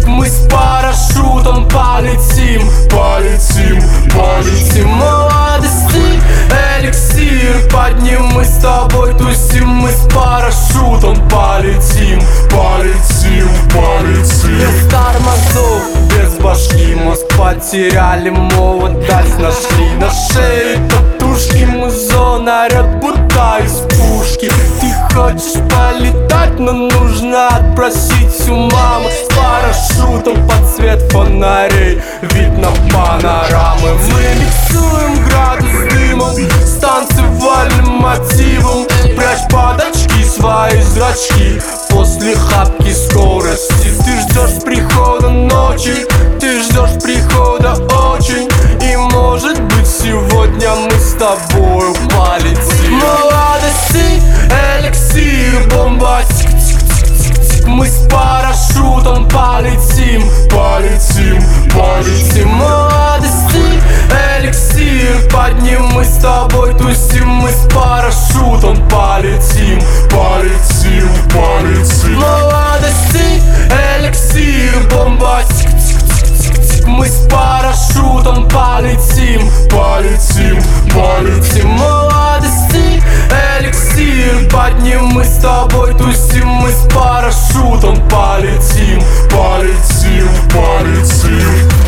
Мы с парашютом полетим, полетим, полетим. Молодости эликсир, под ним мы с тобой тусим. Мы с парашютом полетим, полетим, полетим. Без тормозов, без башки, мозг потеряли, молодость нашли. На шее татушки, музон орёт, будто из пушки. Ты хочешь полетать, но нужно отпросить у мамы. С парашютом под свет фонарей, вид на панорамы. Мы миксуем градус дымом с танцевальным мотивом. Прячь под очки свои зрачки после хапки скорости. Ты ждешь прихода ночи, ты ждешь прихода очень. И может быть сегодня мы с тобою полетим. Молодости эликсир, бомба, тик-тик-тик-тик. Мы с парашютом полетим, полетим, полетим. Молодости эликсир, под ним мы с тобой тусим. Мы с парашютом полетим, полетим, полетим. Молодости эликсир, бомба, тик-тик-тик-тик. Мы с парашютом полетим, полетим, полетим. Молодости эликсир, под ним мы с тобой тусим. Мы с парашютом полетим, полетим, полетим.